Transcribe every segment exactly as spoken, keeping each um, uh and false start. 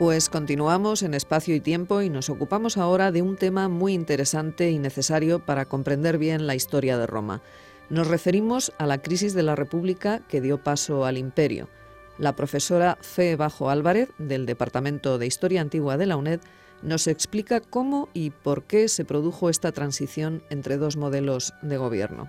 Pues continuamos en Espacio y Tiempo y nos ocupamos ahora de un tema muy interesante y necesario para comprender bien la historia de Roma. Nos referimos a la crisis de la República que dio paso al Imperio. La profesora Fe Bajo Álvarez, del Departamento de Historia Antigua de la UNED, nos explica cómo y por qué se produjo esta transición entre dos modelos de gobierno.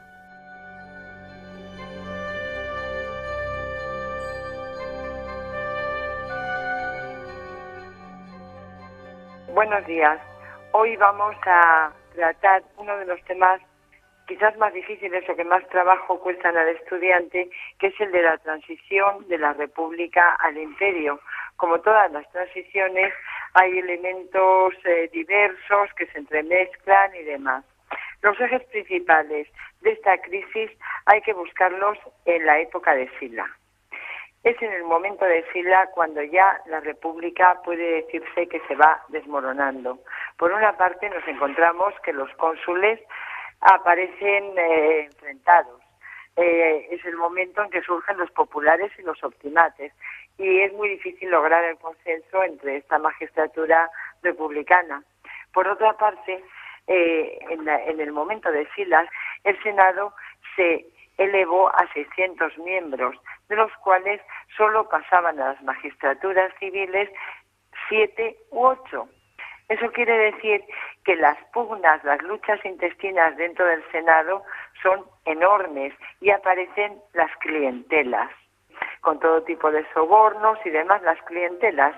Buenos días. Hoy vamos a tratar uno de los temas quizás más difíciles o que más trabajo cuestan al estudiante, que es el de la transición de la República al Imperio. Como todas las transiciones, hay elementos eh, diversos que se entremezclan y demás. Los ejes principales de esta crisis hay que buscarlos en la época de Sila. Es en el momento de Sila cuando ya la República puede decirse que se va desmoronando. Por una parte nos encontramos que los cónsules aparecen eh, enfrentados. Eh, es el momento en que surgen los populares y los optimates y es muy difícil lograr el consenso entre esta magistratura republicana. Por otra parte, eh, en, la, en el momento de Sila, el Senado se elevó a seiscientos miembros, de los cuales solo pasaban a las magistraturas civiles siete u ocho. Eso quiere decir que las pugnas, las luchas intestinas dentro del Senado son enormes y aparecen las clientelas, con todo tipo de sobornos y demás, las clientelas.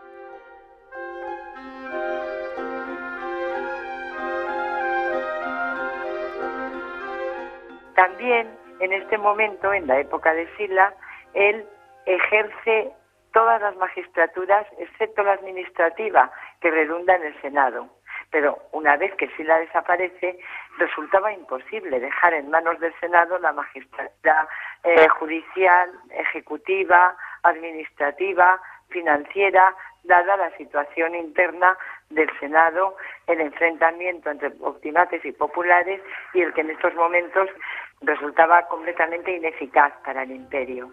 También en este momento, en la época de Sila, él ejerce todas las magistraturas, excepto la administrativa, que redunda en el Senado. Pero una vez que Sila desaparece, resultaba imposible dejar en manos del Senado la magistratura eh, judicial, ejecutiva, administrativa, financiera, dada la situación interna del Senado, el enfrentamiento entre optimates y populares y el que en estos momentos resultaba completamente ineficaz para el imperio.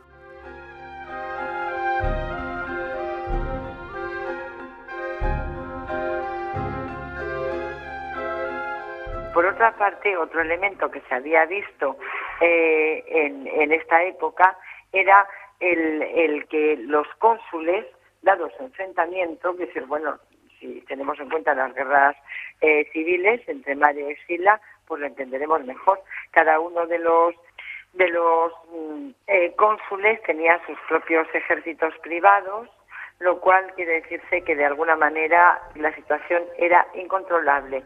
Por otra parte, otro elemento que se había visto eh, en, en esta época era el, el que los cónsules, dado su enfrentamiento, que es bueno, si tenemos en cuenta las guerras eh, civiles entre Mario y Sila, pues lo entenderemos mejor. Cada uno de los de los eh, cónsules tenía sus propios ejércitos privados, lo cual quiere decirse que de alguna manera la situación era incontrolable.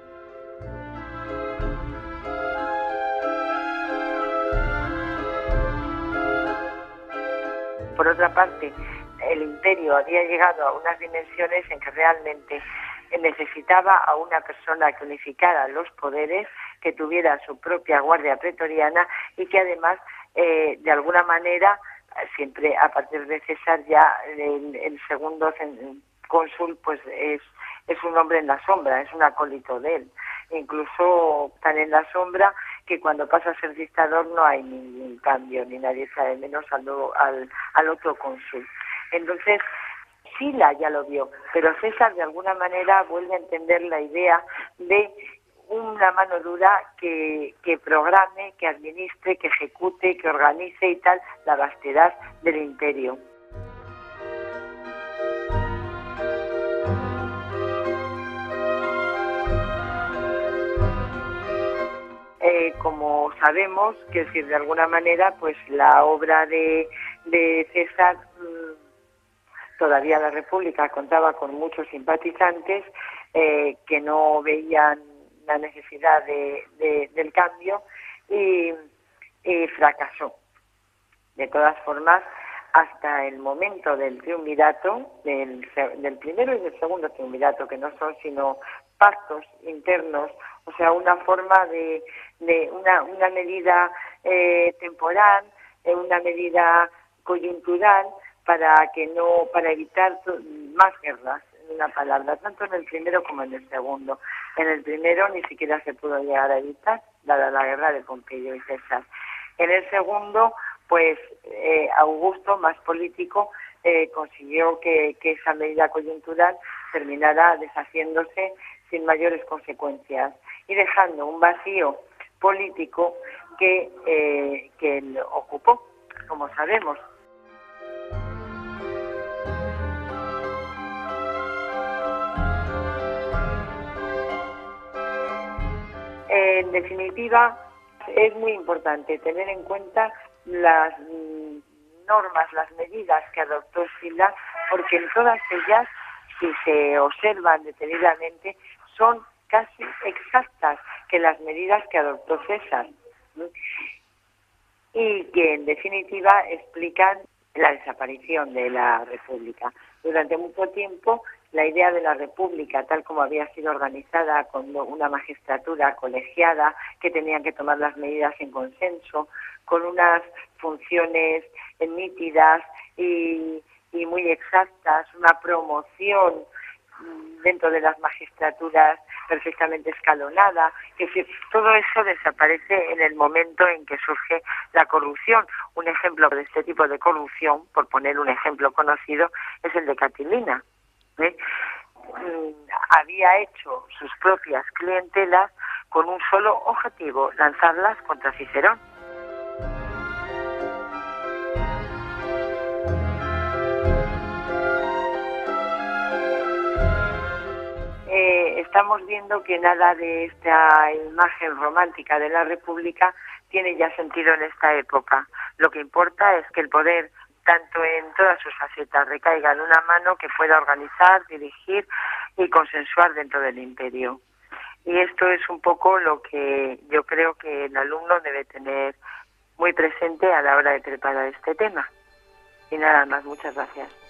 Por otra parte, el imperio había llegado a unas dimensiones en que realmente necesitaba a una persona que unificara los poderes, que tuviera su propia guardia pretoriana y que además, eh, de alguna manera, siempre a partir de César ya el, el segundo cónsul pues es, es un hombre en la sombra, es un acólito de él. Incluso tan en la sombra que cuando pasa a ser dictador no hay ningún cambio, ni nadie sabe menos al, al, al otro cónsul. Entonces, Sila ya lo vio, pero César de alguna manera vuelve a entender la idea de una mano dura que, que programe, que administre, que ejecute, que organice y tal la vastedad del imperio. Eh, como sabemos, que es decir, de alguna manera, pues la obra de, de César, mmm, todavía la República contaba con muchos simpatizantes eh, que no veían la necesidad de, de, del cambio y, y fracasó. De todas formas, hasta el momento del triunvirato, del, del primero y del segundo triunvirato, que no son sino pactos internos, o sea, una forma de, de una, una medida eh, temporal, eh, una medida coyuntural para que no, para evitar más guerras, en una palabra, tanto en el primero como en el segundo. En el primero ni siquiera se pudo llegar a evitar, dada la guerra de Pompeyo y César. En el segundo, pues eh, Augusto, más político, eh, consiguió que, que esa medida coyuntural terminara deshaciéndose sin mayores consecuencias y dejando un vacío político que, eh, que él ocupó, como sabemos. En definitiva, es muy importante tener en cuenta las mm, normas, las medidas que adoptó Sila, porque en todas ellas, si se observan detenidamente, son casi exactas que las medidas que adoptó César, ¿sí? Y que en definitiva explican la desaparición de la República. Durante mucho tiempo, la idea de la República, tal como había sido organizada con una magistratura colegiada, que tenían que tomar las medidas en consenso, con unas funciones nítidas y, y muy exactas, una promoción dentro de las magistraturas perfectamente escalonada, es decir, todo eso desaparece en el momento en que surge la corrupción. Un ejemplo de este tipo de corrupción, por poner un ejemplo conocido, es el de Catilina. ¿eh? Había hecho sus propias clientelas con un solo objetivo, lanzarlas contra Cicerón. Eh, estamos viendo que nada de esta imagen romántica de la República tiene ya sentido en esta época. Lo que importa es que el poder, tanto en todas sus facetas, recaiga en una mano que pueda organizar, dirigir y consensuar dentro del imperio. Y esto es un poco lo que yo creo que el alumno debe tener muy presente a la hora de preparar este tema. Y nada más, muchas gracias.